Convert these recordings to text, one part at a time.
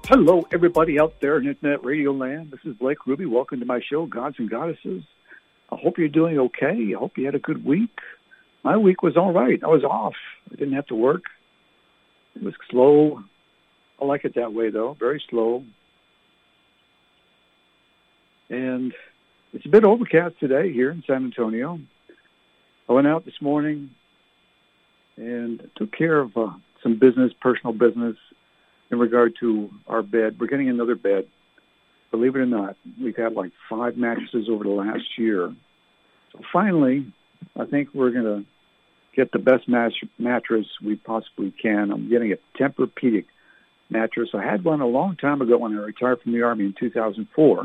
Hello, everybody out there in Internet Radio Land. This is Blake Ruby. Welcome to my show, Gods and Goddesses. I hope you're doing okay. I hope you had a good week. My week was all right. I was off. I didn't have to work. It was slow. I like it that way, though. Very slow. And it's a bit overcast today here in San Antonio. I went out this morning and took care of some business, personal business, in regard to our bed. We're getting another bed. Believe it or not, we've had like 5 mattresses over the last year. So finally, I think we're going to get the best mattress we possibly can. I'm getting a Tempur-Pedic mattress. I had one a long time ago when I retired from the Army in 2004.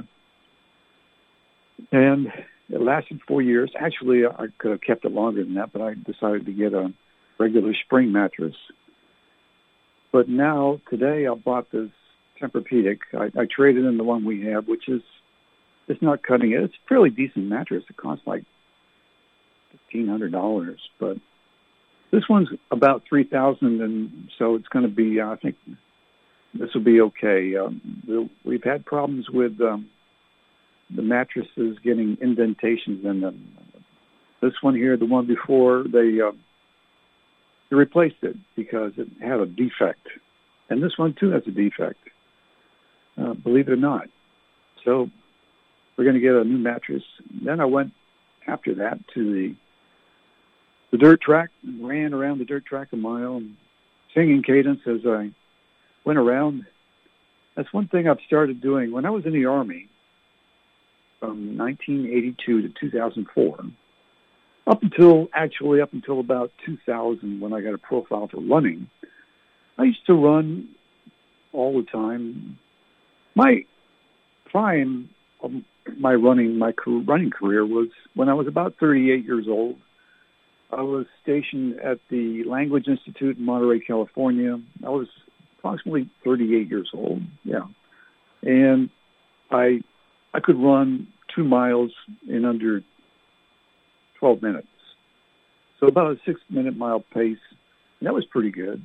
And it lasted 4 years. Actually, I could have kept it longer than that, but I decided to get a regular spring mattress. But now, today, I bought this Tempur-Pedic. I traded in the one we have, which is it's not cutting it. It's a fairly decent mattress. It costs like $1,500. But this one's about $3,000, and so it's going to be, I think this will be okay. We've had problems with the mattresses getting indentations in them. This one here, the one before, they replaced it because it had a defect. And this one, too, has a defect, believe it or not. So we're going to get a new mattress. Then I went, after that, to the dirt track, and ran around the dirt track a mile, and singing cadence as I went around. That's one thing I've started doing. When I was in the Army, from 1982 to 2004, up until about 2000, when I got a profile for running, I used to run all the time. My prime of my running career was when I was about 38 years old. I was stationed at the Language Institute in Monterey, California. I was approximately 38 years old, yeah. And I could run 2 miles in under 12 minutes. So about a 6-minute mile pace. And that was pretty good.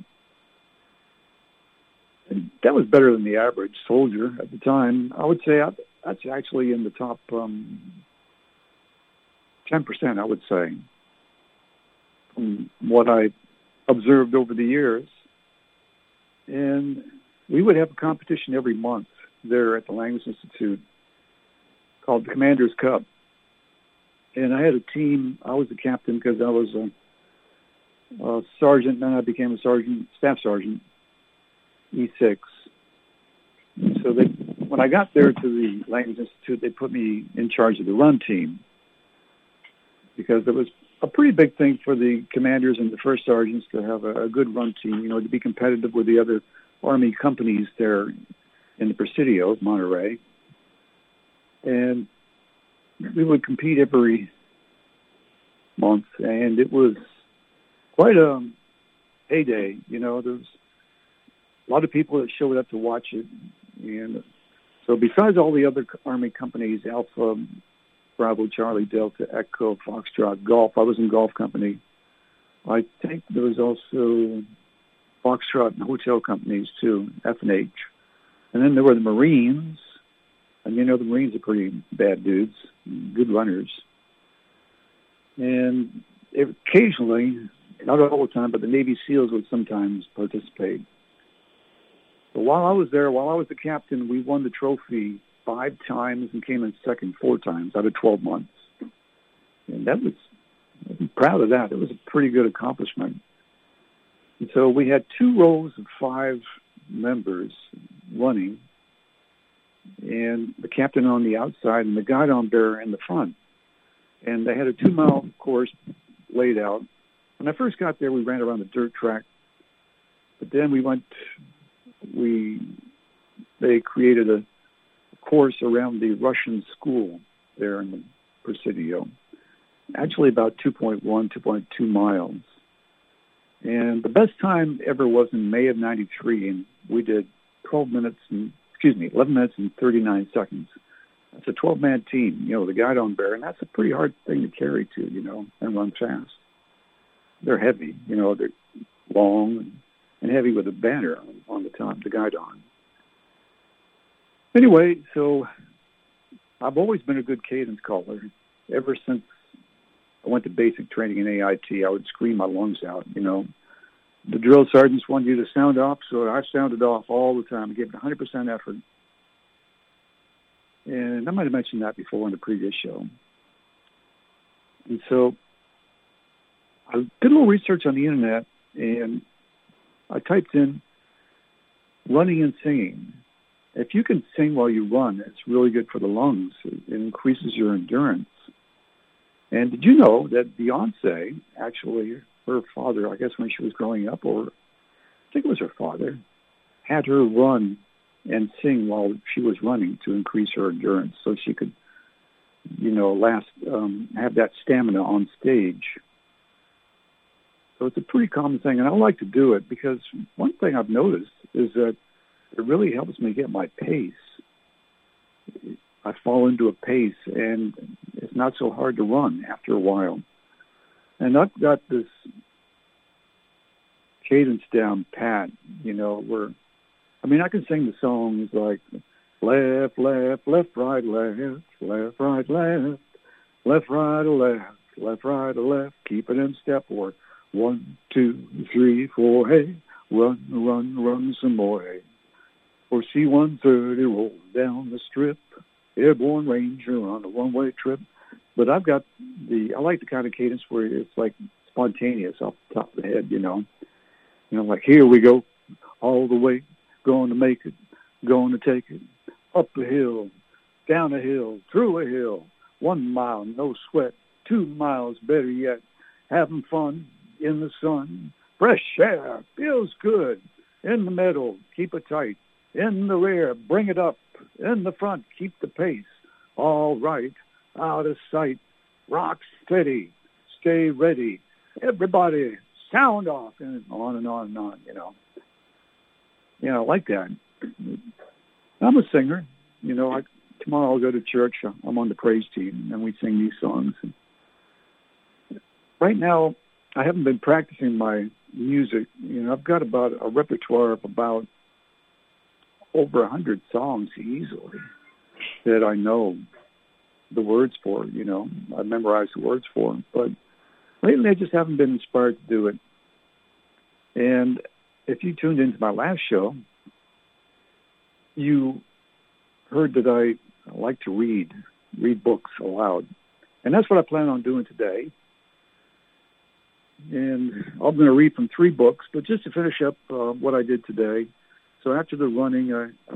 And that was better than the average soldier at the time. I would say that's actually in the top 10%, I would say, from what I observed over the years. And we would have a competition every month there at the Language Institute called the Commander's Cup. And I had a team. I was the captain because I was a sergeant. Then I became a sergeant, staff sergeant, E6. So when I got there to the Language Institute, they put me in charge of the run team because it was a pretty big thing for the commanders and the first sergeants to have a good run team, to be competitive with the other Army companies there in the Presidio of Monterey. And we would compete every month, and it was quite a heyday. There was a lot of people that showed up to watch it. And so besides all the other Army companies, Alpha, Bravo, Charlie, Delta, Echo, Foxtrot, Golf, I was in Golf Company. I think there was also Foxtrot and hotel companies too, F&H. And then there were the Marines. And the Marines are pretty bad dudes, good runners. And occasionally, not all the time, but the Navy SEALs would sometimes participate. But while I was there, while I was the captain, we won the trophy 5 times and came in second 4 times out of 12 months. And I'm proud of that. It was a pretty good accomplishment. And so we had 2 rows of 5 members running, and the captain on the outside and the guidon bearer in the front. And they had a 2-mile course laid out. When I first got there, we ran around the dirt track. But then they created a course around the Russian school there in the Presidio. Actually about 2.2 miles. And the best time ever was in May of 93, and we did 11 minutes and 39 seconds. That's a 12-man team, the guidon bearer, and that's a pretty hard thing to carry to, and run fast. They're heavy, they're long and heavy with a banner on the top, the guidon. Anyway, so I've always been a good cadence caller. Ever since I went to basic training in AIT, I would scream my lungs out, you know. The drill sergeants wanted you to sound off, so I sounded off all the time. I gave it 100% effort. And I might have mentioned that before in the previous show. And so I did a little research on the internet, and I typed in running and singing. If you can sing while you run, it's really good for the lungs. It increases your endurance. And did you know that Beyonce, actually, her father, I guess when she was growing up, or I think it was her father, had her run and sing while she was running to increase her endurance so she could, you know, have that stamina on stage. So it's a pretty common thing, and I like to do it because one thing I've noticed is that it really helps me get my pace. I fall into a pace, and it's not so hard to run after a while. And I've got this cadence down pat, you know, where, I mean, I can sing the songs like left, left, left, right, left, left, right, left, left, right, left, left, right, left, keep it in step, or 1, 2, 3, 4, hey, run, run, run some more, hey. Or C-130 rolls down the strip, airborne ranger on a one-way trip. But I like the kind of cadence where it's like spontaneous off the top of the head, you know. You know, like, here we go, all the way, going to make it, going to take it, up a hill, down a hill, through a hill, 1 mile, no sweat, 2 miles, better yet, having fun in the sun, fresh air, feels good, in the middle, keep it tight, in the rear, bring it up, in the front, keep the pace, all right, out of sight, rock steady, stay ready, everybody, sound off, and on and on and on, you know. You know, like that. I'm a singer. You know, tomorrow I'll go to church. I'm on the praise team, and we sing these songs. And right now, I haven't been practicing my music. You know, I've got about a repertoire of about over 100 songs easily that I know the words for, you know. I memorized the words for them. But lately, I just haven't been inspired to do it. And if you tuned into my last show, you heard that I like to read books aloud. And that's what I plan on doing today. And I'm going to read from 3 books, but just to finish up what I did today. So after the running,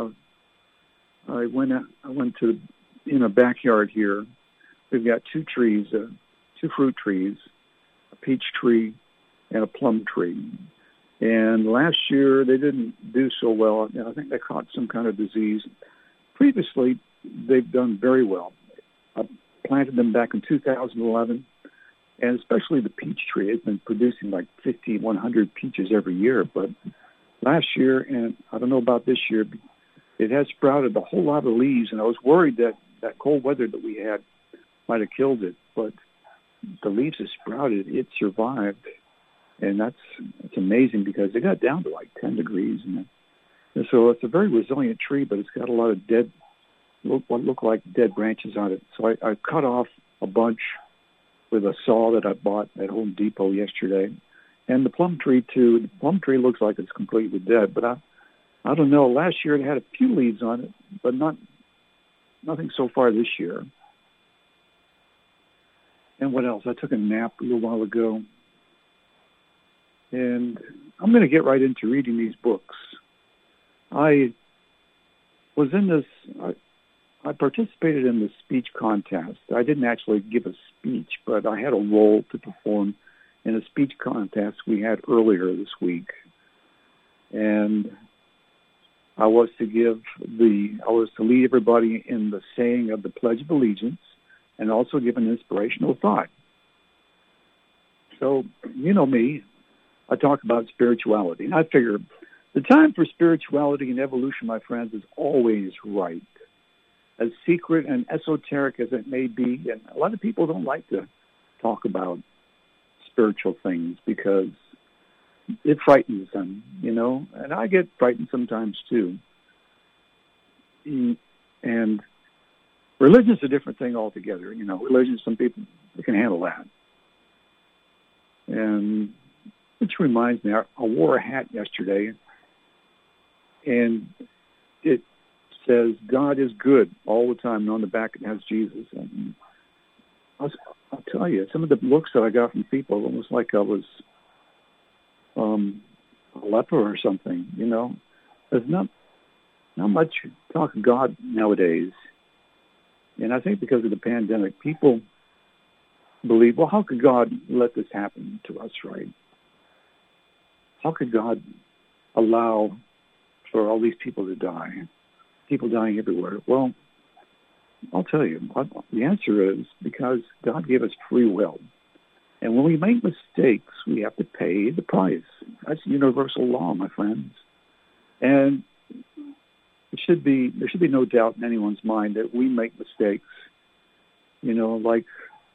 I went to in a backyard here. We've got 2 trees, 2 fruit trees, a peach tree and a plum tree. And last year they didn't do so well. I think they caught some kind of disease. Previously, they've done very well. I planted them back in 2011, and especially the peach tree has been producing like 50, 100 peaches every year. But last year, and I don't know about this year, it has sprouted a whole lot of leaves, and I was worried that that cold weather that we had might have killed it. But the leaves have sprouted. It survived. And it's amazing because it got down to like 10 degrees. And so it's a very resilient tree, but it's got a lot of what look like dead branches on it. So I cut off a bunch with a saw that I bought at Home Depot yesterday. And the plum tree, too. The plum tree looks like it's completely dead. But I don't know. Last year it had a few leaves on it, but nothing so far this year. And what else? I took a nap a little while ago. And I'm going to get right into reading these books. I was in this, I participated in the speech contest. I didn't actually give a speech, but I had a role to perform in a speech contest we had earlier this week. And I was to lead everybody in the saying of the Pledge of Allegiance and also give an inspirational thought. So, you know me. I talk about spirituality. And I figure the time for spirituality and evolution, my friends, is always right. As secret and esoteric as it may be, and a lot of people don't like to talk about spiritual things because it frightens them, you know, and I get frightened sometimes too. And religion's a different thing altogether. You know, religion, some people can handle that. And which reminds me, I wore a hat yesterday, and it says God is good all the time, and on the back it has Jesus. And I'll tell you, some of the looks that I got from people, almost like I was a leper or something. You know, there's not much talk of God nowadays, and I think because of the pandemic, people believe, well, how could God let this happen to us, right? How could God allow for all these people to die? People dying everywhere. Well, I'll tell you, the answer is because God gave us free will. And when we make mistakes, we have to pay the price. That's universal law, my friends. And there should be no doubt in anyone's mind that we make mistakes. You know, like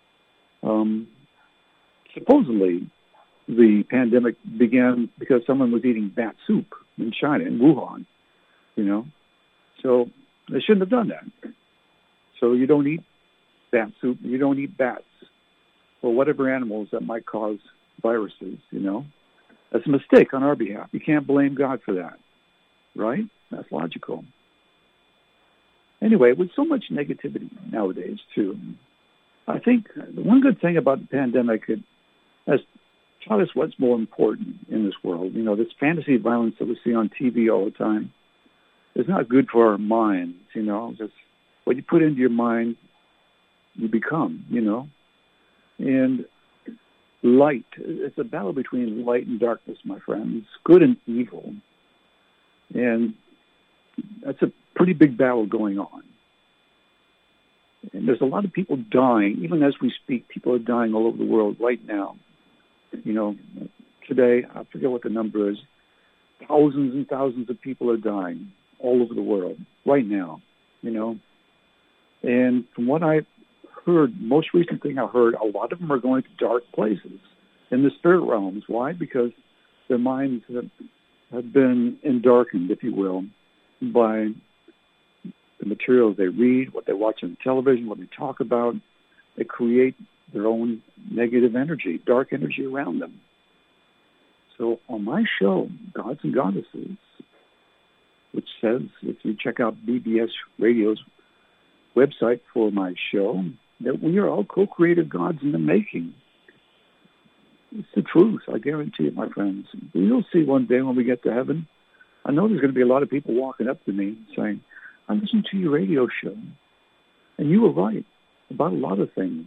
supposedly the pandemic began because someone was eating bat soup in China, in Wuhan, you know. So they shouldn't have done that. So you don't eat bat soup, you don't eat bats, or whatever animals that might cause viruses, you know. That's a mistake on our behalf. You can't blame God for that, right? That's logical. Anyway, with so much negativity nowadays, too, I think the one good thing about the pandemic, it has taught us what's more important in this world. You know, this fantasy violence that we see on TV all the time is not good for our minds, you know. Just what you put into your mind, you become, you know. And light, it's a battle between light and darkness, my friends, good and evil. And that's a pretty big battle going on. And there's a lot of people dying. Even as we speak, people are dying all over the world right now. You know, today, I forget what the number is, thousands and thousands of people are dying all over the world right now, you know. And from what I heard, most recent thing I heard, a lot of them are going to dark places in the spirit realms. Why? Because their minds have been darkened, if you will, by the materials they read, what they watch on television, what they talk about. They create their own negative energy, dark energy around them. So on my show, Gods and Goddesses, which says, if you check out BBS Radio's website for my show, that we are all co-created gods in the making. It's the truth. I guarantee it, my friends. You'll see one day when we get to heaven. I know there's going to be a lot of people walking up to me saying, I listened to your radio show, and you were right about a lot of things.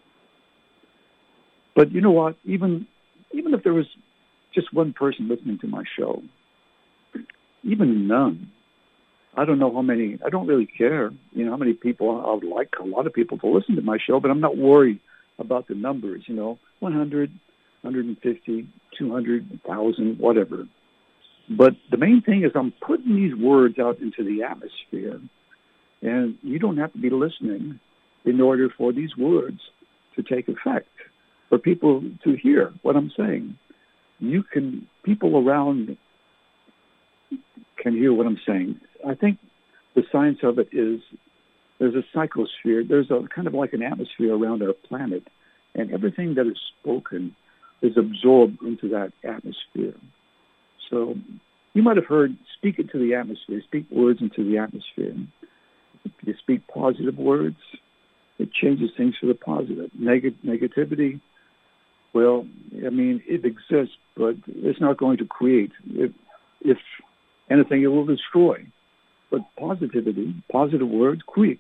But you know what? Even if there was just one person listening to my show, even none, I don't know how many, I don't really care, you know, how many people. I would like a lot of people to listen to my show, but I'm not worried about the numbers, you know, 100, 150, 200, 1,000, whatever. But the main thing is I'm putting these words out into the atmosphere, and you don't have to be listening in order for these words to take effect, for people to hear what I'm saying. People around can hear what I'm saying. I think the science of it is there's a psychosphere. There's a kind of like an atmosphere around our planet, and everything that is spoken is absorbed into that atmosphere. So you might have heard, speak into the atmosphere, speak words into the atmosphere. If you speak positive words, it changes things for the positive. Negativity, well, I mean, it exists, but it's not going to create. If anything, it will destroy. But positivity, positive words, create.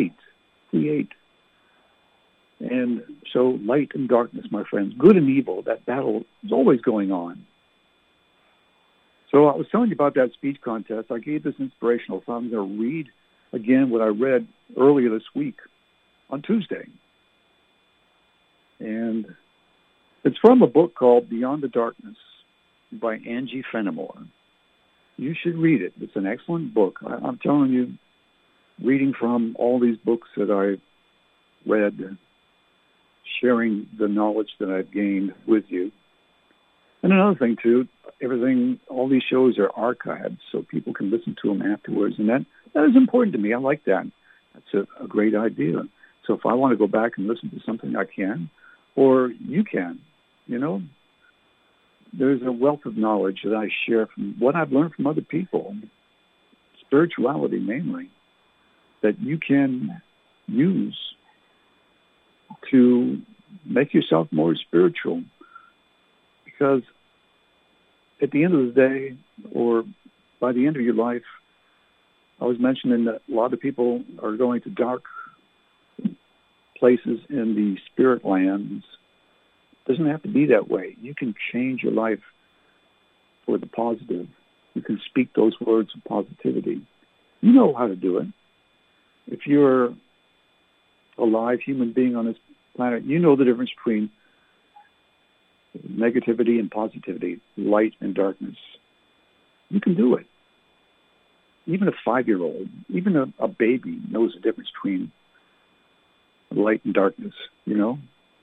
And so light and darkness, my friends, good and evil, that battle is always going on. So I was telling you about that speech contest. I gave this inspirational, so I'm going to read again what I read earlier this week on Tuesday. And it's from a book called Beyond the Darkness by Angie Fenimore. You should read it. It's an excellent book. I'm telling you, reading from all these books that I've read, sharing the knowledge that I've gained with you. And another thing, too, all these shows are archived, so people can listen to them afterwards, and that That is important to me. I like that. That's a great idea. So if I want to go back and listen to something, I can, or you can. You know, there's a wealth of knowledge that I share from what I've learned from other people, spirituality mainly, that you can use to make yourself more spiritual. Because at the end of the day, or by the end of your life, I was mentioning that a lot of people are going to dark places in the spirit lands. It doesn't have to be that way. You can change your life for the positive. You can speak those words of positivity. You know how to do it. If you're a live human being on this planet, you know the difference between negativity and positivity, light and darkness. You can do it. Even a 5-year-old, even a baby knows the difference between light and darkness, you know?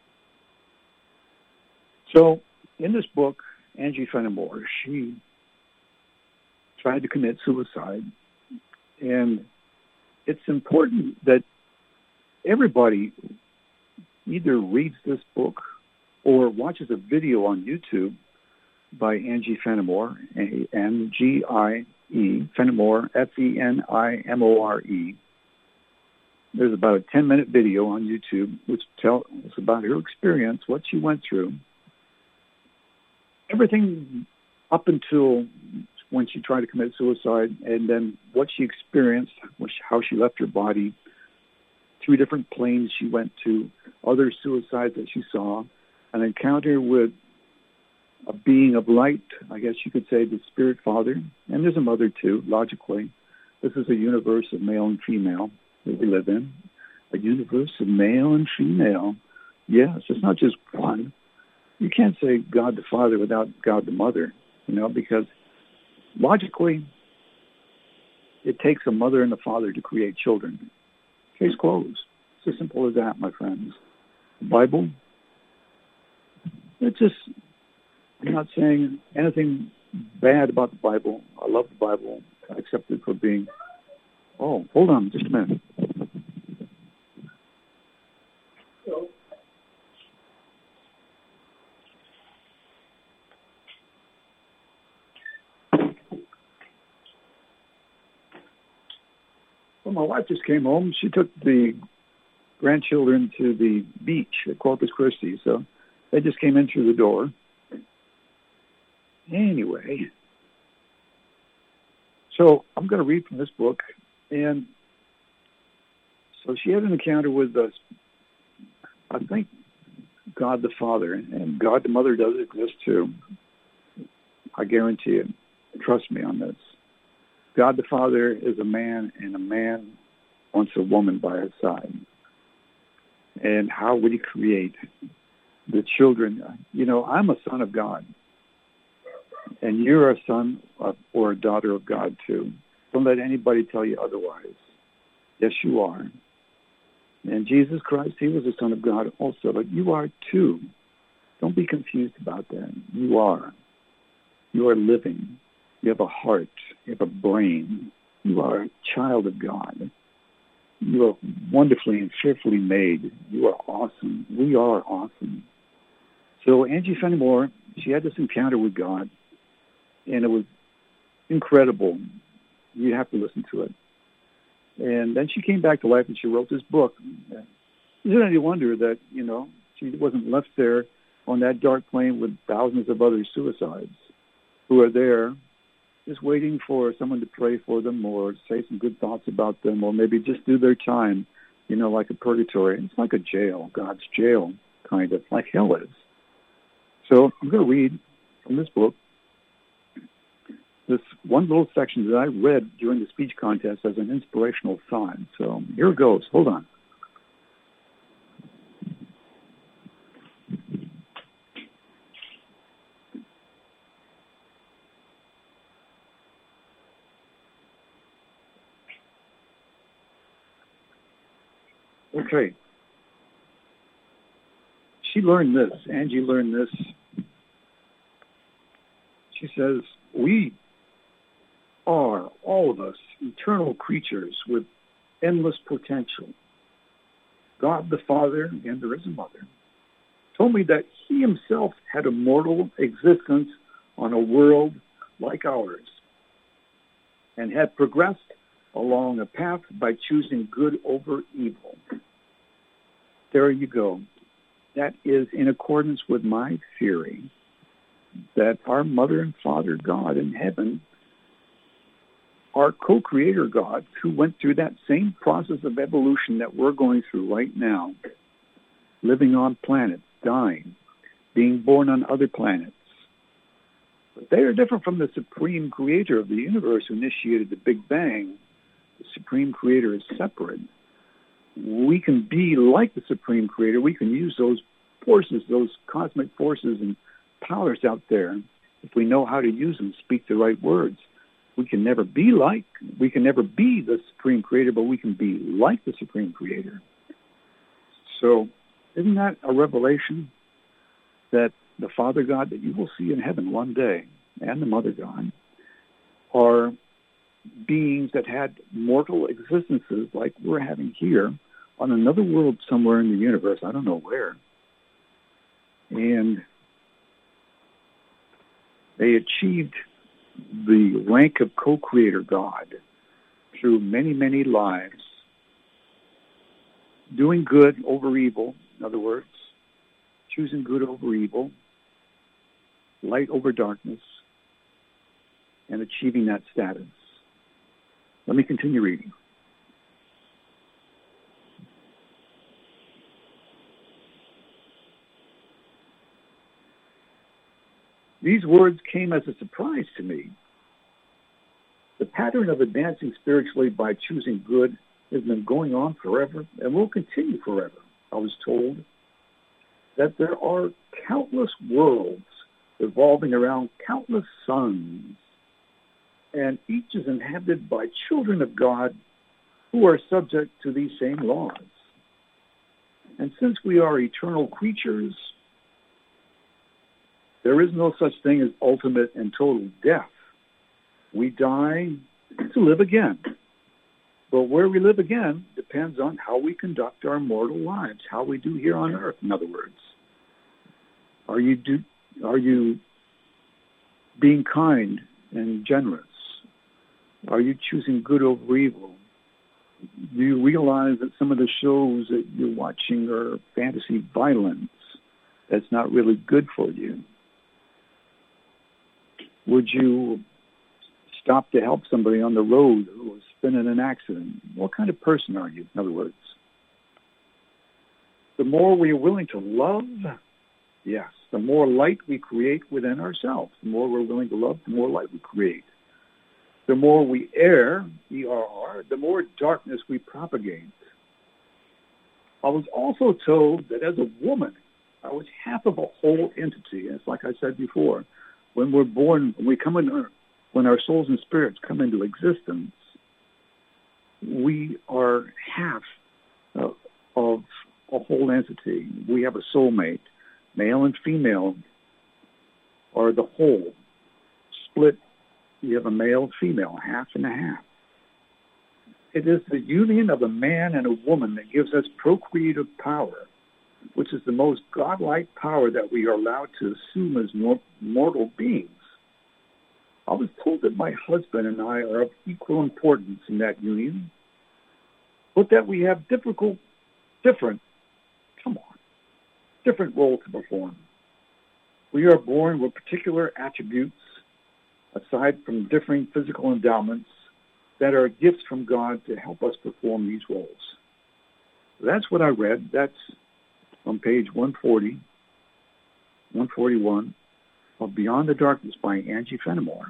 So in this book, Angie Fenimore, she tried to commit suicide. And it's important that everybody either reads this book or watches a video on YouTube by Angie Fenimore, A-N-G-I-E, Fenimore, F-E-N-I-M-O-R-E. There's about a 10-minute video on YouTube which tells about her experience, what she went through, everything up until when she tried to commit suicide, and then what she experienced, how she left her body, 2 different planes she went to, other suicides that she saw, an encounter with a being of light, I guess you could say the Spirit Father, and there's a mother too, logically. This is a universe of male and female that we live in, a universe of male and female. Yes, it's not just one. You can't say God the Father without God the Mother, you know, because logically, it takes a mother and a father to create children. Case closed. It's as simple as that, my friends. The Bible, it's just, I'm not saying anything bad about the Bible. I love the Bible. I accept it for being, oh, hold on just a minute. Well, my wife just came home. She took the grandchildren to the beach at Corpus Christi, so they just came in through the door. Anyway, so I'm going to read from this book, and so she had an encounter with, I think, God the Father, and God the Mother does exist too. I guarantee it. Trust me on this. God the Father is a man, and a man wants a woman by his side. And how would he create the children? You know, I'm a son of God, and you're a son or a daughter of God too. Don't let anybody tell you otherwise. Yes, you are. And Jesus Christ, he was a son of God also, but you are too. Don't be confused about that. You are. You are living. You have a heart. You have a brain. You are a child of God. You are wonderfully and fearfully made. You are awesome. We are awesome. So Angie Fenimore, she had this encounter with God, and it was incredible. You have to listen to it. And then she came back to life, and she wrote this book. Isn't it any wonder that, you know, she wasn't left there on that dark plane with thousands of other suicides who are there just waiting for someone to pray for them or say some good thoughts about them or maybe just do their time, you know, like a purgatory. It's like a jail, God's jail, kind of, like hell is. So I'm going to read from this book this one little section that I read during the speech contest as an inspirational thought. So here it goes. Hold on. Okay. She learned this. Angie learned this. She says, we are, all of us, eternal creatures with endless potential. God the Father, and there is a Mother, told me that he himself had a mortal existence on a world like ours and had progressed along a path by choosing good over evil. There you go. That is in accordance with my theory that our Mother and Father God in heaven are co-creator gods who went through that same process of evolution that we're going through right now, living on planets, dying, being born on other planets. But they are different from the supreme creator of the universe who initiated the Big Bang. The supreme creator is separate. We can be like the supreme creator. We can use those forces, those cosmic forces and powers out there, if we know how to use them, speak the right words. We can never be the supreme creator, but we can be like the supreme creator. So isn't that a revelation that the Father God that you will see in heaven one day and the Mother God are beings that had mortal existences like we're having here on another world somewhere in the universe, I don't know where. And they achieved the rank of co-creator God through many, many lives, doing good over evil, in other words, choosing good over evil, light over darkness, and achieving that status. Let me continue reading. These words came as a surprise to me. The pattern of advancing spiritually by choosing good has been going on forever and will continue forever. I was told that there are countless worlds revolving around countless suns, and each is inhabited by children of God who are subject to these same laws. And since we are eternal creatures, there is no such thing as ultimate and total death. We die to live again. But where we live again depends on how we conduct our mortal lives, how we do here on earth, in other words. Are you being kind and generous? Are you choosing good over evil? Do you realize that some of the shows that you're watching are fantasy violence that's not really good for you? Would you stop to help somebody on the road who has been in an accident? What kind of person are you, in other words? The more we are willing to love, yes, the more light we create within ourselves. The more we're willing to love, the more light we create. The more we err, E-R-R, the more darkness we propagate. I was also told that as a woman, I was half of a whole entity. And it's like I said before, when we're born, when our souls and spirits come into existence, we are half of a whole entity. We have a soulmate. Male and female are the whole. Split, you have a male, female, half and a half. It is the union of a man and a woman that gives us procreative power, which is the most godlike power that we are allowed to assume as mortal beings. I was told that my husband and I are of equal importance in that union, but that we have different roles to perform. We are born with particular attributes, aside from differing physical endowments, that are gifts from God to help us perform these roles. That's what I read. That's on page 140, 141 of Beyond the Darkness by Angie Fenimore.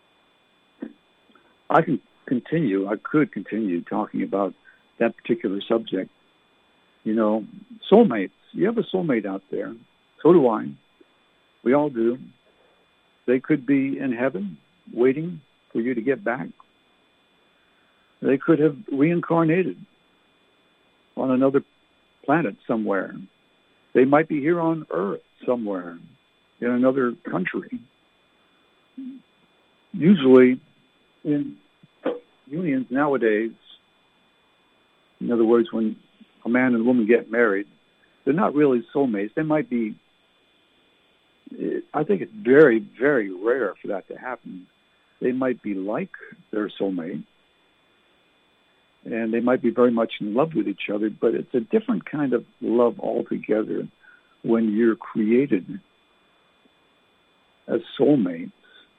I could continue talking about that particular subject. You know, soulmates. You have a soulmate out there. So do I. We all do. They could be in heaven waiting for you to get back. They could have reincarnated on another planet somewhere. They might be here on Earth somewhere in another country. Usually in unions nowadays, in other words, when a man and a woman get married, they're not really soulmates. They might be, I think it's very, very rare for that to happen. They might be like their soulmate, and they might be very much in love with each other, but it's a different kind of love altogether when you're created as soulmates.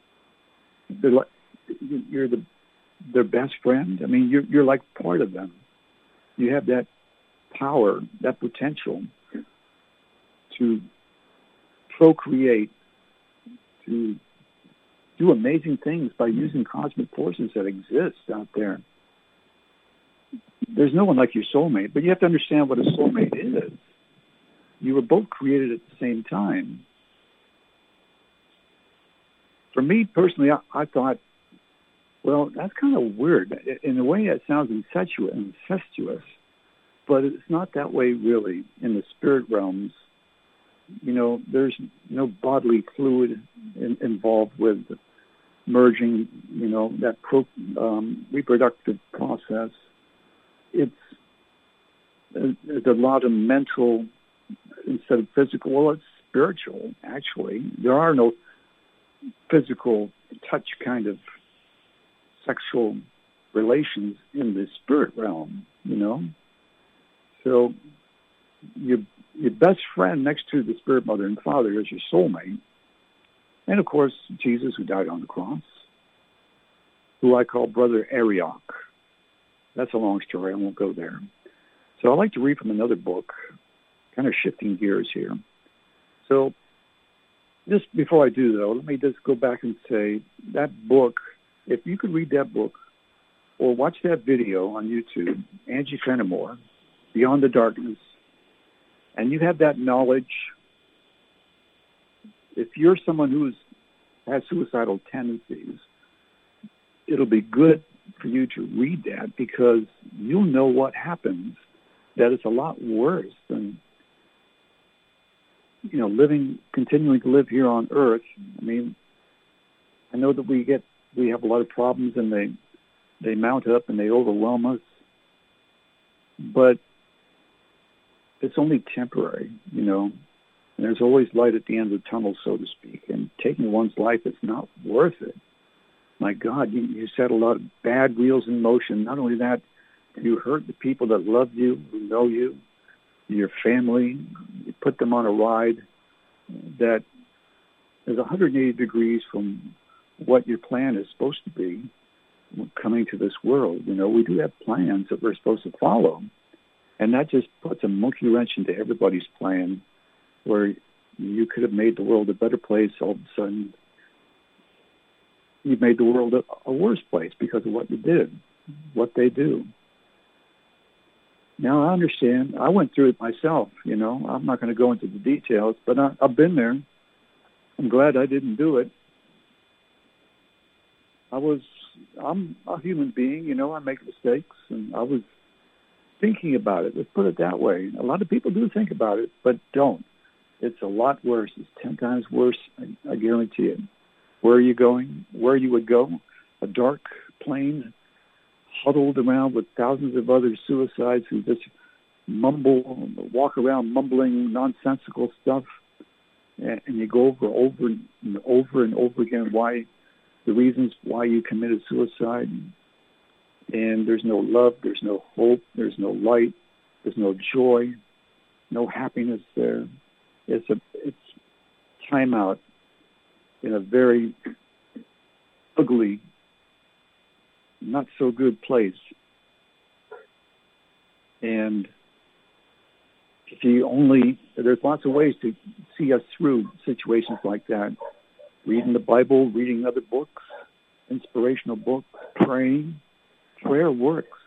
You're their best friend. I mean, you're like part of them. You have that power, that potential to procreate, to do amazing things by using cosmic forces that exist out there. There's no one like your soulmate, but you have to understand what a soulmate is. You were both created at the same time. For me personally, I thought, well, that's kind of weird. In a way, it sounds incestuous, but it's not that way really in the spirit realms. You know, there's no bodily fluid involved with merging, you know, that reproductive process. There's a lot of mental instead of physical. Well, it's spiritual, actually. There are no physical touch kind of sexual relations in the spirit realm, you know. So your best friend next to the spirit mother and father is your soulmate. And, of course, Jesus, who died on the cross, who I call Brother Arioch. That's a long story. I won't go there. So I'd like to read from another book, kind of shifting gears here. So just before I do, though, let me just go back and say that book, if you could read that book or watch that video on YouTube, Angie Fenimore, Beyond the Darkness, and you have that knowledge, if you're someone who has suicidal tendencies, it'll be good for you to read that because you'll know what happens, that it's a lot worse than, you know, continuing to live here on Earth. I mean, I know that we have a lot of problems and they mount up and they overwhelm us, but it's only temporary, you know, and there's always light at the end of the tunnel, so to speak, and taking one's life is not worth it. My God, you set a lot of bad wheels in motion. Not only that, you hurt the people that love you, who know you, your family. You put them on a ride that is 180 degrees from what your plan is supposed to be coming to this world. You know, we do have plans that we're supposed to follow, and that just puts a monkey wrench into everybody's plan where you could have made the world a better place. All of a sudden, you've made the world a worse place because of what you did, what they do. Now, I understand. I went through it myself, you know. I'm not going to go into the details, but I've been there. I'm glad I didn't do it. I'm a human being, you know. I make mistakes, and I was thinking about it. Let's put it that way. A lot of people do think about it, but don't. It's a lot worse. It's 10 times worse, I guarantee it. Where are you going? Where you would go? A dark plane huddled around with thousands of other suicides who just walk around mumbling nonsensical stuff, and you go over and over again the reasons why you committed suicide. And there's no love, there's no hope, there's no light, there's no joy, no happiness there. It's time out in a very ugly, not so good place. And there's lots of ways to see us through situations like that. Reading the Bible, reading other books, inspirational books, praying. Prayer works.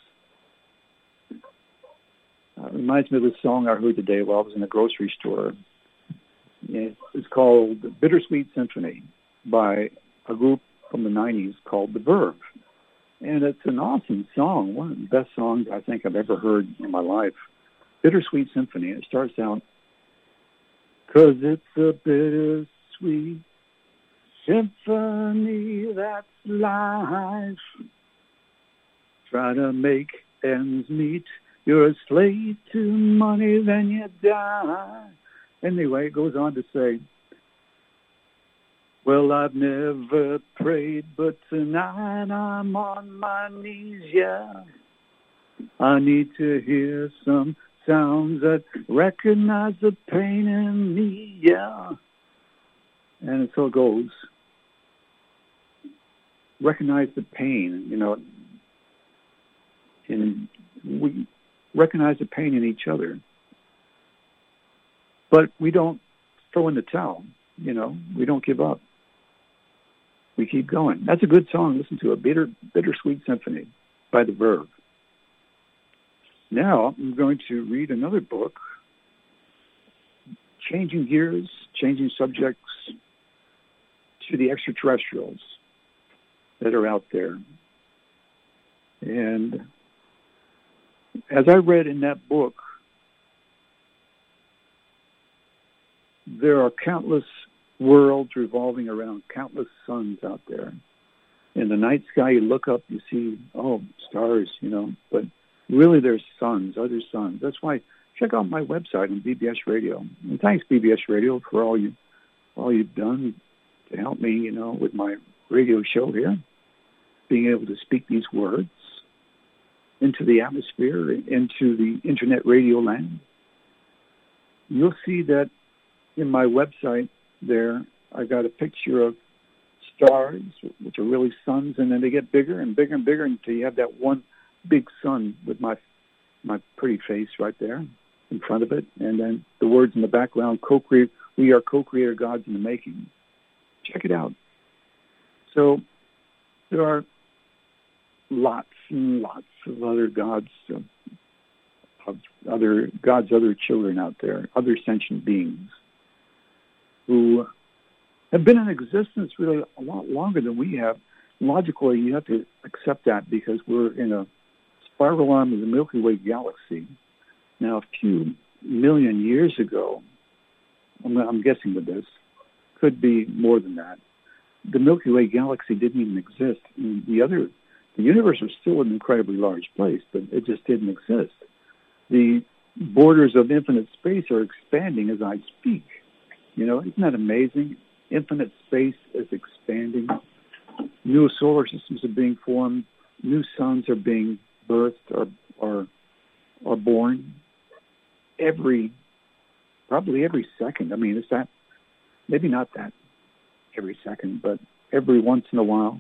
It reminds me of a song I heard today while I was in a grocery store. It's called Bittersweet Symphony by a group from the 90s called The Verve. And it's an awesome song, one of the best songs I think I've ever heard in my life. Bittersweet Symphony. And it starts out, 'cause it's a bittersweet Symphony, that's life. Try to make ends meet. You're a slave to money, then you die. Anyway, it goes on to say, well, I've never prayed, but tonight I'm on my knees, yeah. I need to hear some sounds that recognize the pain in me, yeah. And so it goes. Recognize the pain, and we recognize the pain in each other. But we don't throw in the towel, we don't give up. We keep going. That's a good song. Listen to it, Bittersweet Symphony by The Verve. Now I'm going to read another book, changing gears, changing subjects to the extraterrestrials that are out there. And as I read in that book, there are countless worlds revolving around countless suns out there. In the night sky, you look up, you see, stars, but really there's suns, other suns. That's why check out my website on BBS Radio. And thanks, BBS Radio, for all you've done to help me, with my radio show here, being able to speak these words into the atmosphere, into the internet radio land. You'll see that in my website there, I got a picture of stars, which are really suns, and then they get bigger and bigger and bigger until you have that one big sun with my pretty face right there in front of it, and then the words in the background, we are co-creator gods in the making. Check it out. So there are lots and lots of other gods, other children out there, other sentient beings who have been in existence really a lot longer than we have. Logically, you have to accept that because we're in a spiral arm of the Milky Way galaxy. Now, a few million years ago, I'm guessing with this, could be more than that, the Milky Way galaxy didn't even exist. The universe was still an incredibly large place, but it just didn't exist. The borders of infinite space are expanding as I speak. Isn't that amazing? Infinite space is expanding. New solar systems are being formed. New suns are being birthed or born. Probably every second. It's that, maybe not that every second, but every once in a while.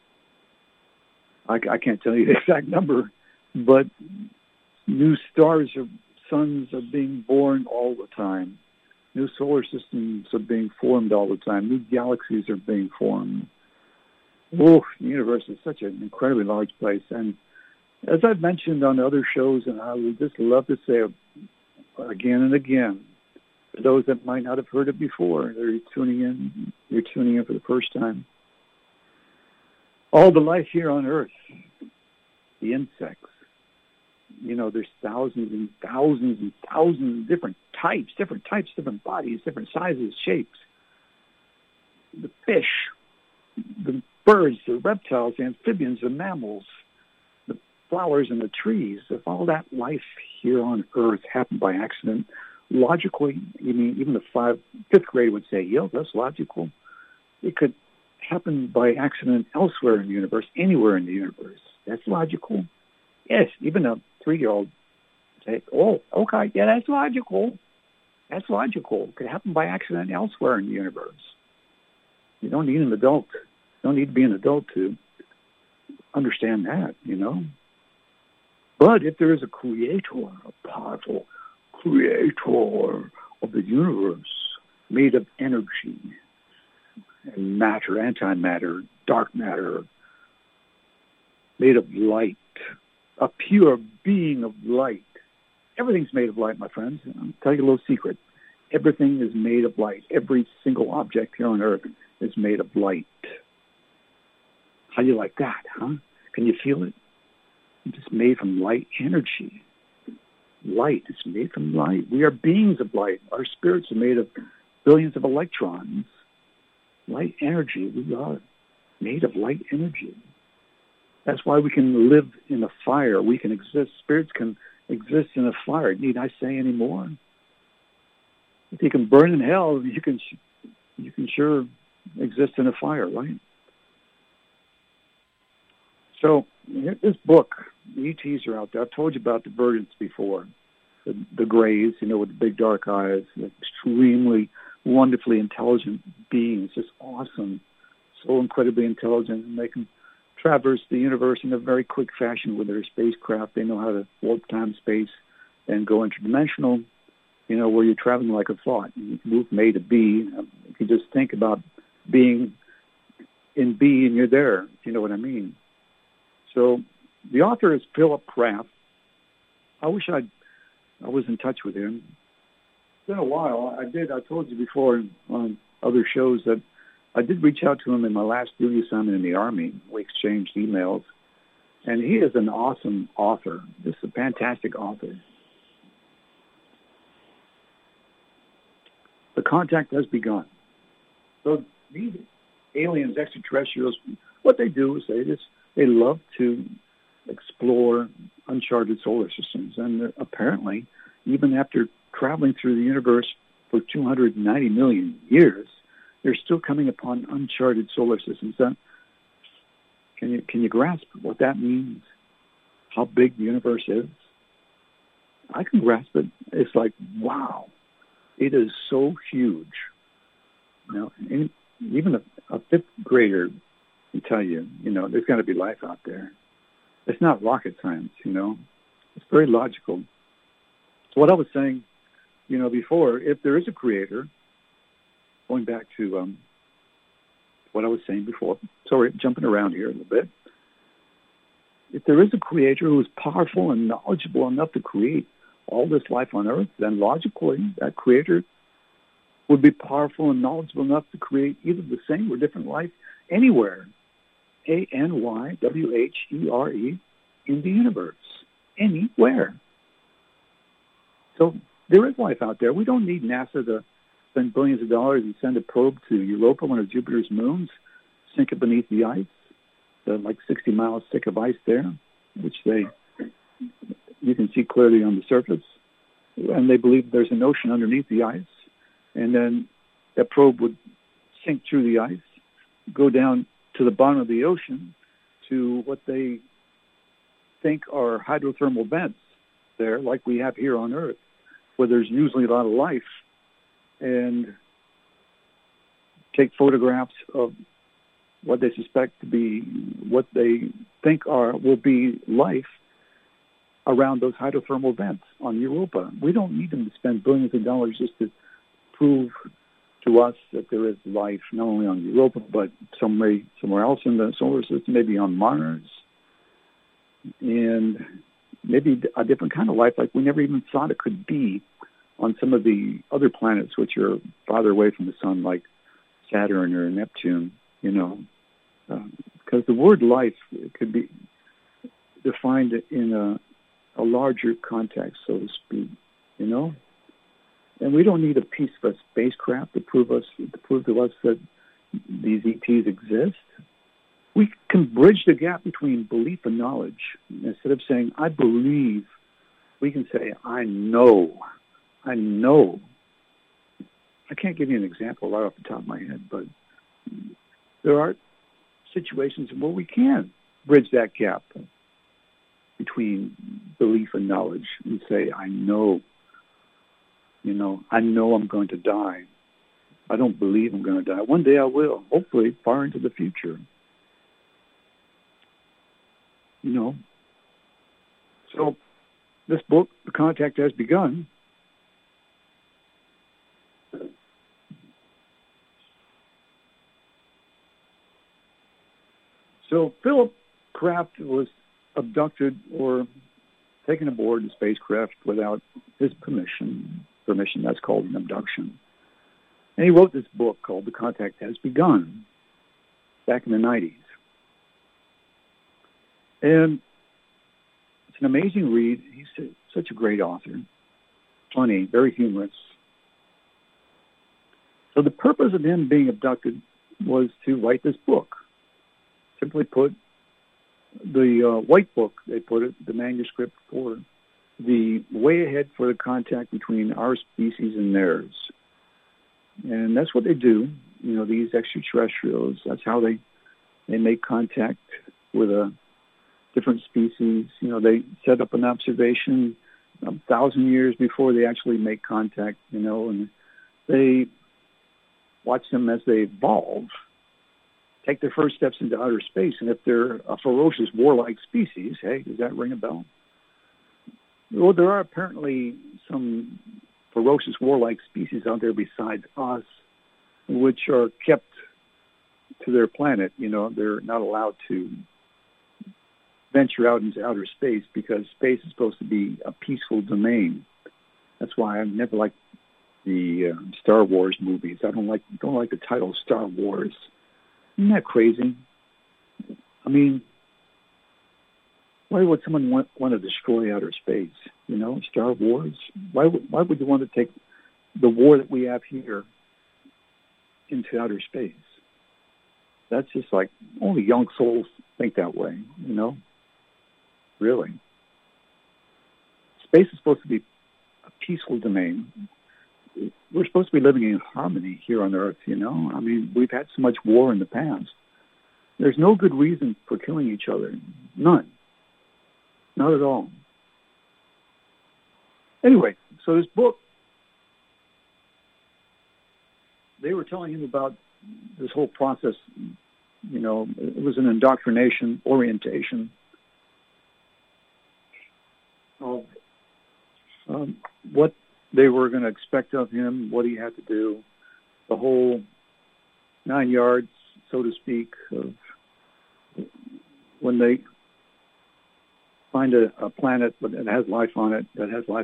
I can't tell you the exact number, but new suns are being born all the time. New solar systems are being formed all the time. New galaxies are being formed. The universe is such an incredibly large place. And as I've mentioned on other shows, and I would just love to say again and again, for those that might not have heard it before, you're tuning in for the first time. All the life here on Earth, the insects, there's thousands and thousands and thousands of different types, different bodies, different sizes, shapes. The fish, the birds, the reptiles, the amphibians, the mammals, the flowers and the trees. If all that life here on Earth happened by accident, logically, even the fifth grade would say, that's logical. It could happen by accident elsewhere in the universe, anywhere in the universe. That's logical. Yes, even a 3-year-old say, okay, yeah, that's logical. That's logical. It could happen by accident elsewhere in the universe. You don't need an adult. You don't need to be an adult to understand that, But if there is a creator, a powerful creator of the universe made of energy and matter, antimatter, dark matter, made of light, a pure being of light. Everything's made of light, my friends. I'll tell you a little secret. Everything is made of light. Every single object here on Earth is made of light. How do you like that, huh? Can you feel it? It's just made from light energy. Light is made from light. We are beings of light. Our spirits are made of billions of electrons. light energy. We are made of light energy. That's why we can live in a fire. We can exist. Spirits can exist in a fire. Need I say any more? If you can burn in hell, you can sure exist in a fire, right? So this book, the ETs are out there. I've told you about the Verdants before, the Greys, with the big dark eyes, the extremely wonderfully intelligent beings, just awesome, so incredibly intelligent, and they can traverse the universe in a very quick fashion with their spacecraft. They know how to warp time, space, and go interdimensional, where you're traveling like a thought. You move from A to B. You can just think about being in B and you're there, if you know what I mean. So the author is Philip Kraft. I wish I was in touch with him. It's been a while. I told you before on other shows that I did reach out to him in my last duty assignment in the Army. We exchanged emails. And he is an awesome author, just a fantastic author. The contact has begun. So these aliens, extraterrestrials, what they do is they love to explore uncharted solar systems. And apparently, even after traveling through the universe for 290 million years, they're still coming upon uncharted solar systems. Can you grasp what that means? How big the universe is? I can grasp it. It's like, wow, it is so huge. Even a fifth grader can tell you, there's got to be life out there. It's not rocket science, It's very logical. So what I was saying, before, if there is a creator, going back to what I was saying before, sorry, jumping around here a little bit. If there is a creator who is powerful and knowledgeable enough to create all this life on Earth, then logically that creator would be powerful and knowledgeable enough to create either the same or different life anywhere. ANYWHERE in the universe. Anywhere. So there is life out there. We don't need NASA to spend billions of dollars and send a probe to Europa, one of Jupiter's moons, sink it beneath the ice, like 60 miles thick of ice there, which you can see clearly on the surface. And they believe there's an ocean underneath the ice. And then that probe would sink through the ice, go down to the bottom of the ocean to what they think are hydrothermal vents there, like we have here on Earth, where there's usually a lot of life, and take photographs of what they suspect to be, what they think will be life around those hydrothermal vents on Europa. We don't need them to spend billions of dollars just to prove to us that there is life, not only on Europa, but somewhere else in the solar system, maybe on Mars, and maybe a different kind of life like we never even thought it could be on some of the other planets which are farther away from the sun, like Saturn or Neptune, because the word life could be defined in a larger context, so to speak, And we don't need a piece of a spacecraft to prove to us that these ETs exist. We can bridge the gap between belief and knowledge. Instead of saying, I believe, we can say, I know. I know. I can't give you an example right off the top of my head, but there are situations where we can bridge that gap between belief and knowledge and say, I know. I know I'm going to die. I don't believe I'm going to die. One day I will, hopefully far into the future. So this book, The Contact Has Begun, so Philip Kraft was abducted or taken aboard the spacecraft without his permission, that's called an abduction. And he wrote this book called The Contact Has Begun back in the 90s. And it's an amazing read. He's such a great author. Funny, very humorous. So the purpose of him being abducted was to write this book. Simply put, the white book, they put it, the manuscript for the way ahead for the contact between our species and theirs. And that's what they do, these extraterrestrials. That's how they make contact with a different species. They set up an observation 1,000 years before they actually make contact, and they watch them as they evolve, take their first steps into outer space. And if they're a ferocious, warlike species, hey, does that ring a bell? Well, there are apparently some ferocious, warlike species out there besides us, which are kept to their planet. They're not allowed to venture out into outer space because space is supposed to be a peaceful domain. That's why I've never liked the Star Wars movies. I don't like the title Star Wars. Isn't that crazy? I mean, why would someone want to destroy outer space? Star Wars. Why would you want to take the war that we have here into outer space? That's just like only young souls think that way. Really. Space is supposed to be a peaceful domain. We're supposed to be living in harmony here on Earth, I mean, we've had so much war in the past. There's no good reason for killing each other. None. Not at all. Anyway, so this book, they were telling him about this whole process. It was an indoctrination, orientation of what they were going to expect of him, what he had to do, the whole 9 yards, so to speak, of when they find a planet that has life on it,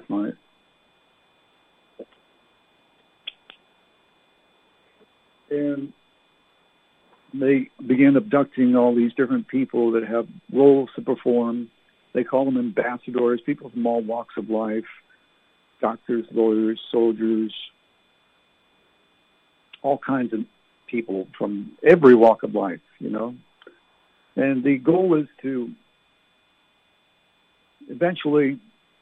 and they began abducting all these different people that have roles to perform. They call them ambassadors, people from all walks of life, doctors, lawyers, soldiers, all kinds of people from every walk of life, And the goal is to eventually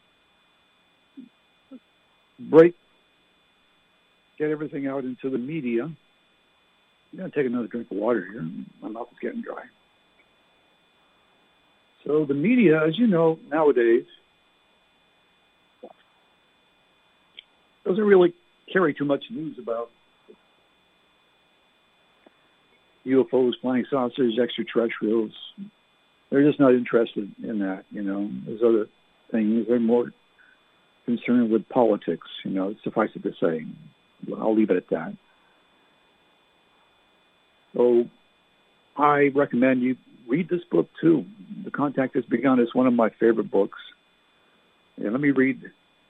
get everything out into the media. I'm going to take another drink of water here. My mouth is getting dry. So the media, as you know, nowadays, doesn't really carry too much news about UFOs, flying saucers, extraterrestrials. They're just not interested in that, There's other things. They're more concerned with politics, suffice it to say. I'll leave it at that. So I recommend you read this book, too. The Contact Has Begun is one of my favorite books. And let me read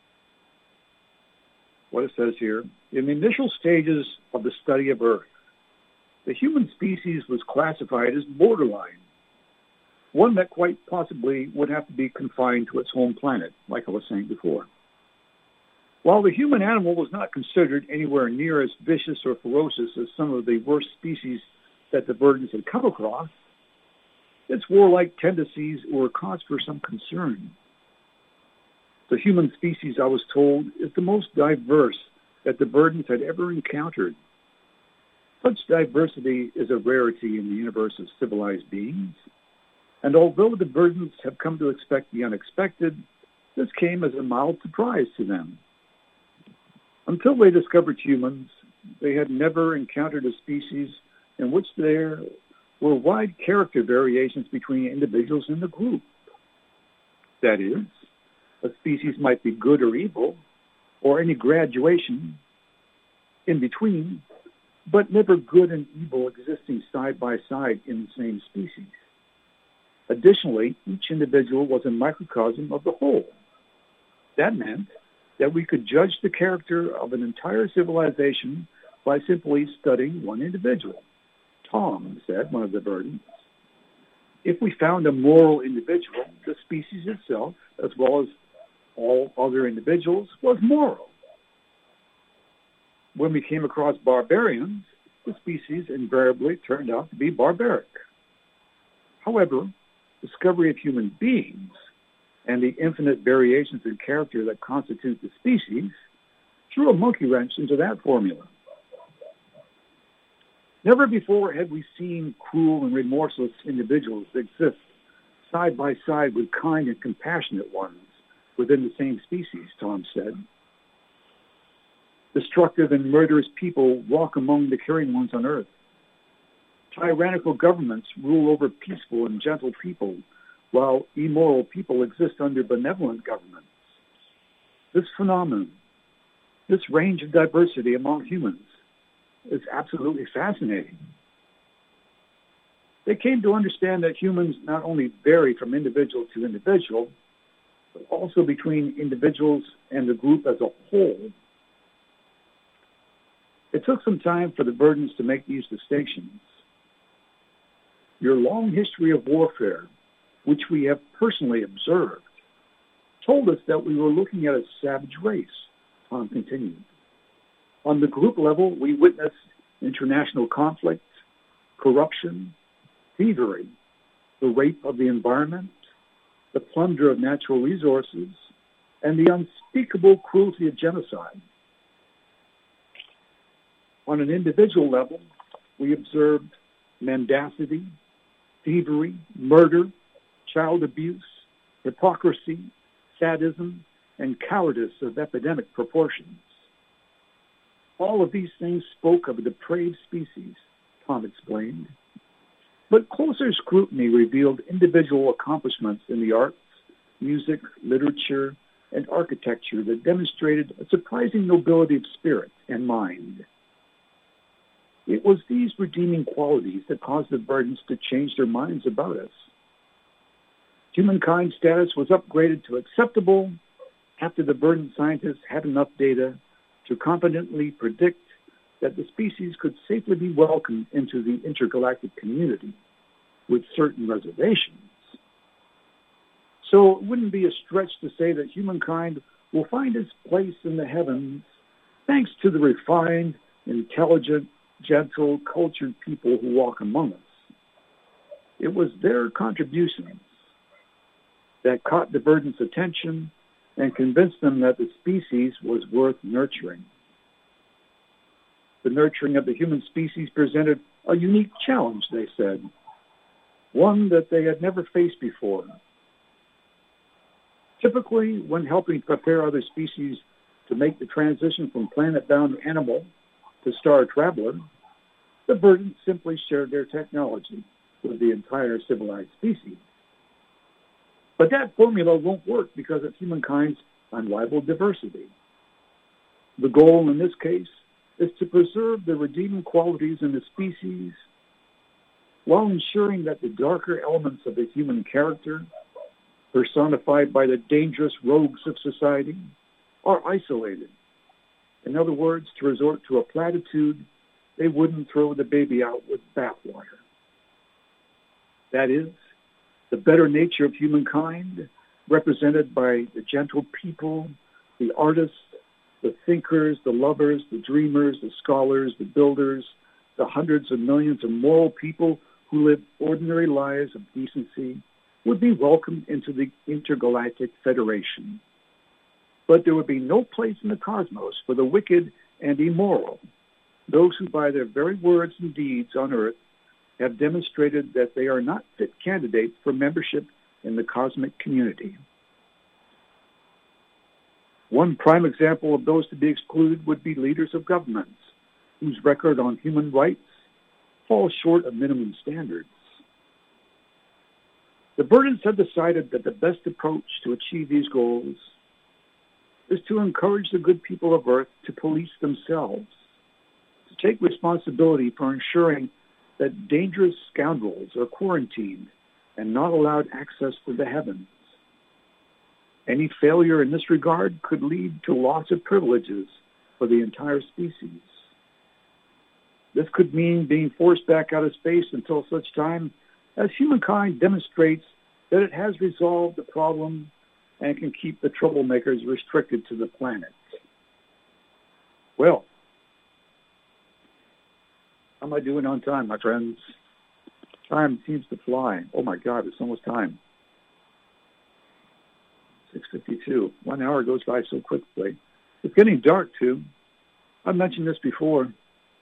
what it says here. In the initial stages of the study of Earth, the human species was classified as borderline, one that quite possibly would have to be confined to its home planet, like I was saying before. While the human animal was not considered anywhere near as vicious or ferocious as some of the worst species that the Verdants had come across, its warlike tendencies were cause for some concern. The human species, I was told, is the most diverse that the Verdants had ever encountered. Such diversity is a rarity in the universe of civilized beings, and although the Verdants have come to expect the unexpected, this came as a mild surprise to them. Until they discovered humans, they had never encountered a species in which there were wide character variations between individuals in the group. That is, a species might be good or evil, or any graduation in between, but never good and evil existing side by side in the same species. Additionally, each individual was a microcosm of the whole. That meant that we could judge the character of an entire civilization by simply studying one individual. Tom said, one of the Verdants, if we found a moral individual, the species itself, as well as all other individuals, was moral. When we came across barbarians, the species invariably turned out to be barbaric. However, discovery of human beings and the infinite variations in character that constitute the species threw a monkey wrench into that formula. Never before had we seen cruel and remorseless individuals exist side by side with kind and compassionate ones within the same species, Tom said. Destructive and murderous people walk among the caring ones on Earth. Tyrannical governments rule over peaceful and gentle people, while immoral people exist under benevolent governments. This phenomenon, this range of diversity among humans, is absolutely fascinating. They came to understand that humans not only vary from individual to individual, but also between individuals and the group as a whole. It took some time for the Verdins to make these distinctions. Your long history of warfare, which we have personally observed, told us that we were looking at a savage race, Tom continued. On the group level, we witnessed international conflict, corruption, thievery, the rape of the environment, the plunder of natural resources, and the unspeakable cruelty of genocide. On an individual level, we observed mendacity, thievery, murder, child abuse, hypocrisy, sadism, and cowardice of epidemic proportions. All of these things spoke of a depraved species, Tom explained. But closer scrutiny revealed individual accomplishments in the arts, music, literature, and architecture that demonstrated a surprising nobility of spirit and mind. It was these redeeming qualities that caused the Verdins to change their minds about us. Humankind status was upgraded to acceptable after the Verdin scientists had enough data to confidently predict that the species could safely be welcomed into the intergalactic community with certain reservations. So it wouldn't be a stretch to say that humankind will find its place in the heavens thanks to the refined, intelligent, gentle, cultured people who walk among us. It was their contributions that caught the Verdins' attention and convinced them that the species was worth nurturing. The nurturing of the human species presented a unique challenge, they said, one that they had never faced before. Typically, when helping prepare other species to make the transition from planet-bound animal to star traveler, the Verdins simply shared their technology with the entire civilized species. But that formula won't work because of humankind's unrivaled diversity. The goal in this case is to preserve the redeeming qualities in the species while ensuring that the darker elements of the human character, personified by the dangerous rogues of society, are isolated. In other words, to resort to a platitude, they wouldn't throw the baby out with bathwater. That is, the better nature of humankind, represented by the gentle people, the artists, the thinkers, the lovers, the dreamers, the scholars, the builders, the hundreds of millions of moral people who live ordinary lives of decency, would be welcomed into the Intergalactic Federation. But there would be no place in the cosmos for the wicked and immoral, those who by their very words and deeds on Earth have demonstrated that they are not fit candidates for membership in the cosmic community. One prime example of those to be excluded would be leaders of governments, whose record on human rights falls short of minimum standards. The Verdins have decided that the best approach to achieve these goals is to encourage the good people of Earth to police themselves, to take responsibility for ensuring that dangerous scoundrels are quarantined and not allowed access to the heavens. Any failure in this regard could lead to loss of privileges for the entire species. This could mean being forced back out of space until such time as humankind demonstrates that it has resolved the problem and can keep the troublemakers restricted to the planet. Well, How am I doing on time, my friends? Time seems to fly. Oh, my God, it's almost time. 6:52. 1 hour goes by so quickly. It's getting dark, too. I've mentioned this before.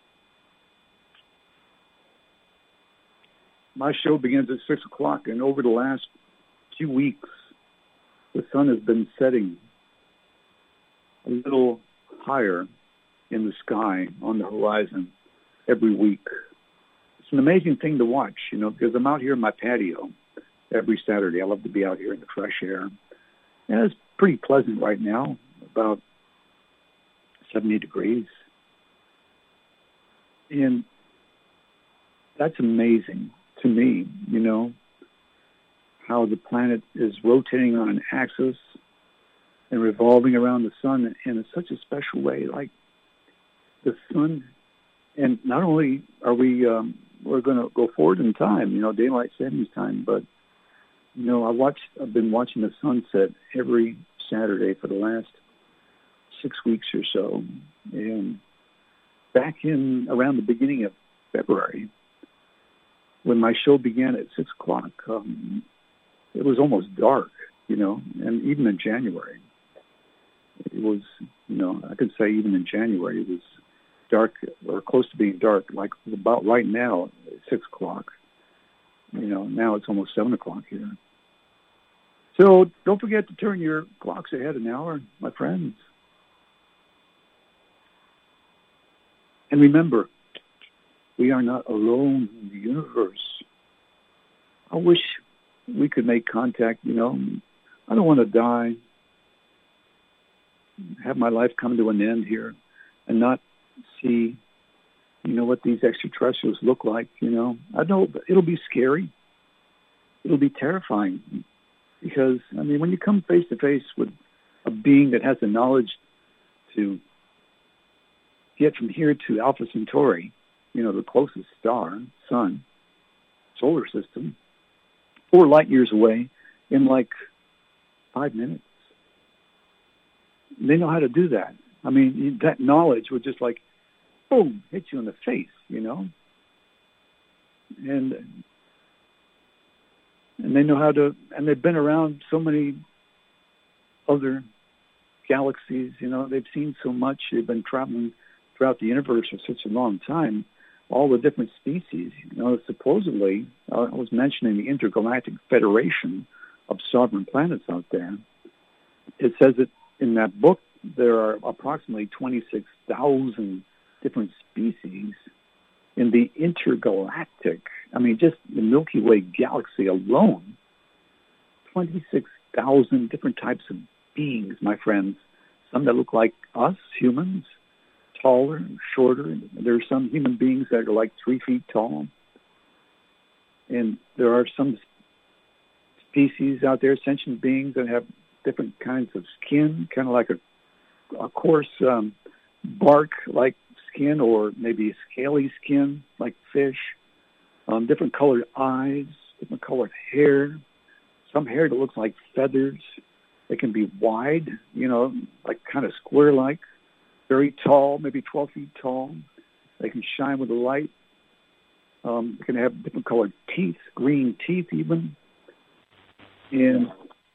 My show begins at 6 o'clock, and over the last few weeks, the sun has been setting a little higher in the sky on the horizon every week. It's an amazing thing to watch, because I'm out here in my patio every Saturday. I love to be out here in the fresh air. And it's pretty pleasant right now, about 70 degrees. And that's amazing to me, how the planet is rotating on an axis and revolving around the sun in such a special way. Like the sun, and not only are we're going to go forward in time, daylight savings time, but I've been watching the sunset every Saturday for the last 6 weeks or so. And back in around the beginning of February, when my show began at 6 o'clock, it was almost dark, and even in January, it was, I could say even in January, it was dark or close to being dark, like about right now at 6 o'clock. Now it's almost 7 o'clock here. So don't forget to turn your clocks ahead an hour, my friends. And remember, we are not alone in the universe. I wish we could make contact, I don't want to die, have my life come to an end here, and not see, what these extraterrestrials look like, I know it'll be scary. It'll be terrifying. Because, when you come face to face with a being that has the knowledge to get from here to Alpha Centauri, the closest star, sun, solar system, 4 light years away in like 5 minutes. They know how to do that. That knowledge would just like, boom, hit you in the face, And they know how to, and they've been around so many other galaxies, they've seen so much, they've been traveling throughout the universe for such a long time, all the different species, supposedly, I was mentioning the Intergalactic Federation of Sovereign Planets out there. It says that in that book, there are approximately 26,000 different species in the intergalactic, just the Milky Way galaxy alone, 26,000 different types of beings, my friends. Some that look like us, humans, taller, shorter. There are some human beings that are like 3 feet tall. And there are some species out there, sentient beings, that have different kinds of skin, kind of like a coarse bark-like skin, or maybe scaly skin like fish, different colored eyes, different colored hair, some hair that looks like feathers. They can be wide, like kind of square-like, very tall, maybe 12 feet tall. They can shine with the light. They can have different colored teeth, green teeth even. And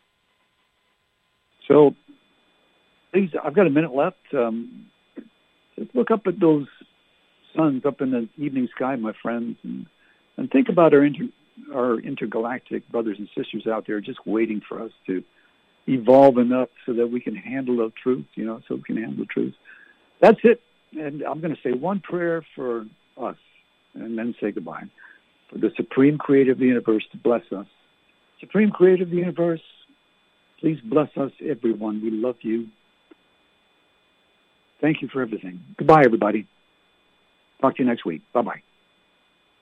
so please, I've got a minute left. Just look up at those suns up in the evening sky, my friends, and think about our intergalactic brothers and sisters out there just waiting for us to evolve enough so that we can handle the truth, so we can handle the truth. That's it. And I'm going to say one prayer for us and then say goodbye. For the Supreme Creator of the universe to bless us. Supreme Creator of the universe, please bless us, everyone. We love you. Thank you for everything. Goodbye, everybody. Talk to you next week. Bye-bye.